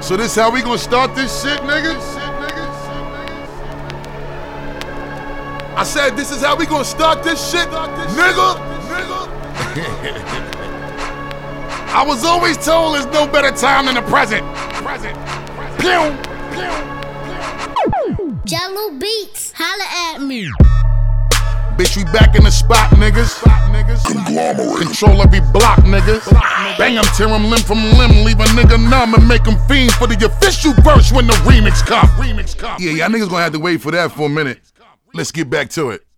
So this how we gonna start this shit, niggas? I said this is how we gonna start this shit, nigga. I was always told there's no better time than the present. Pew. Jello Beats, holla at me. Bitch, we back in the spot, niggas. Conglomerate. Control every block, niggas. Bang 'em, tear 'em limb from limb, leave a nigga numb and make 'em fiend for the official verse when the remix come. Yeah, y'all niggas gonna have to wait for that for a minute. Let's get back to it.